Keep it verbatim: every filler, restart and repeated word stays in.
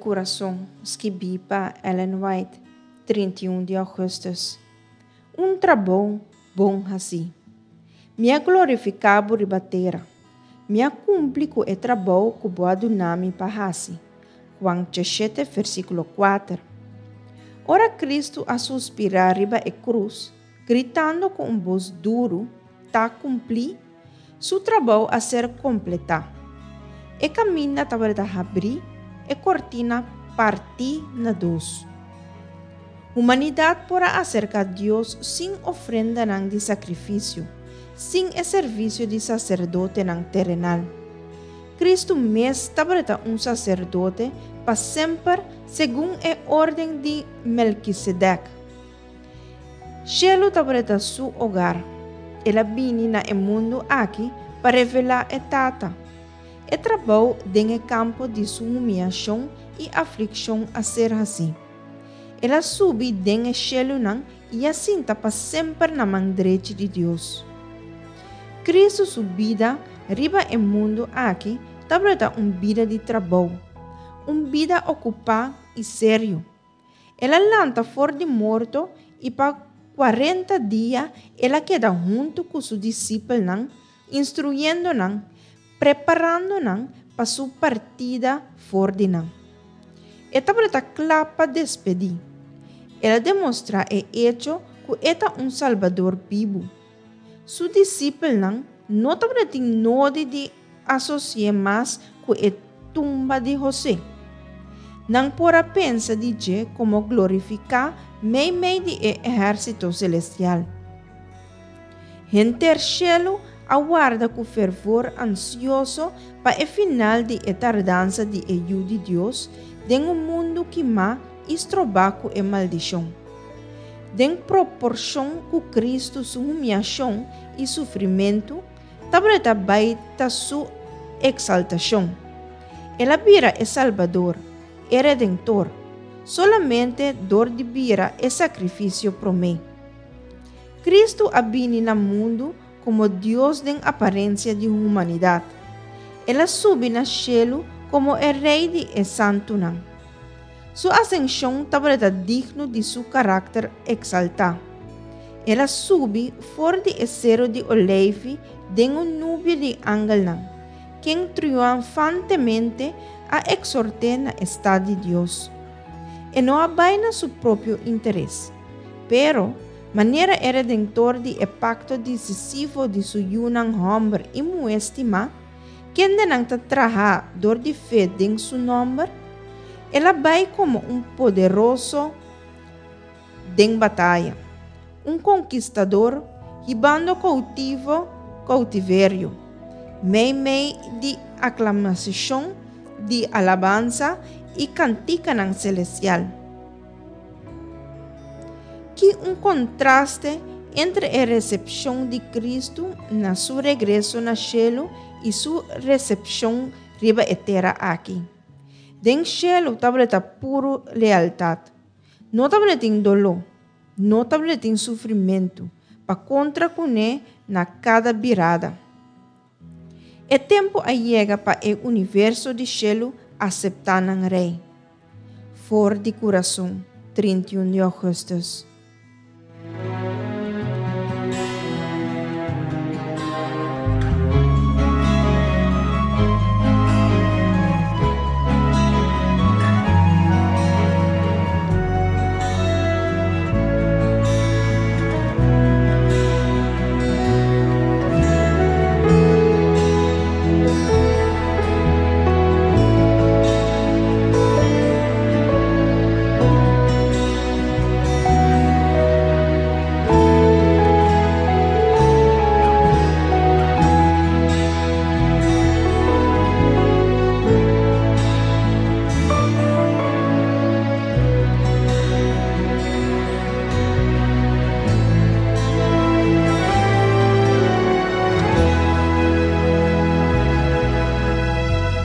coração, escrevi para Ellen White, trinta e um de agosto. Um trabalho bom assim. Minha glorificava ribatera. Minha cumpre com o trabalho que boa do nome para assim. Juan dezessete, versículo quatro. Ora Cristo a suspirar riba e cruz, gritando com um voz duro, tá cumprir, seu trabalho a ser completado. E caminha para abrir, e cortina partir na dois. Humanidade porá acercar Deus sem ofrenda não de sacrifício, sem o serviço de sacerdote não terrenal. Cristo mesmo tabreta um sacerdote para sempre, segundo a ordem de Melquisedeque. Cielo tabreta seu hogar. Ela vini na e mundo aqui para revelar a tata. E trabalho no campo de sua humilhação e aflição a ser assim. Ela subi den e cielo nan e assinta para sempre na mão direita de Deus. Cristo subida riba e mundo aqui tabreta um vida de trabalho, um vida ocupada e sério. Ela lanta fora de morto e para quarenta dias ela queda junto com seus discípulos nan, instruindo nan, preparando nan para sua partida fora de nan. E tabreta clapa despedir. Ela demonstra e hecho que é um Salvador vivo. Su discípulo não, não tabreta node de associar mais com a tumba de José. Não porá pensa de je como glorificar meio meio de exército celestial. Gente cielo aguarda com fervor ansioso para o final de a tardança de ajuda de Deus em um mundo que má estrobaco e maldição. Den proporção que Cristo sua humilhação e sofrimento, tabreta baita sua exaltação. Ela vira é Salvador, é Redentor, solamente dor de vira é sacrifício para mim. Cristo abine no mundo como Deus em aparência de humanidade. Ela sube na cielo como o Rei de Santo não. Sua ascensão tabreta digno de seu caráter exaltado. Ela sube fora de cero de olive de um nuvem de ángel, quem triunfantemente a exortar na estado de Deus. E não abaina seu próprio interesse, pero maneira é redentor de e pacto decisivo de seu unang homem e muestima, quem de não traha dor de fé em seu nome. Ela vai como um poderoso em batalha, um conquistador, ribando cautivo cautiverio, meio meio de aclamação, de alabança e cantica celestial. Que um contraste entre a recepção de Cristo na seu regresso na cielo e sua recepção riba e terra aqui. Den cielo tableta puro lealtade. Não tableta em dolor, não tableta em sofrimento, para contra cuné na cada virada. É tempo a chega para o universo de cielo aceitar o rei. For de coração, trinta e um de agosto.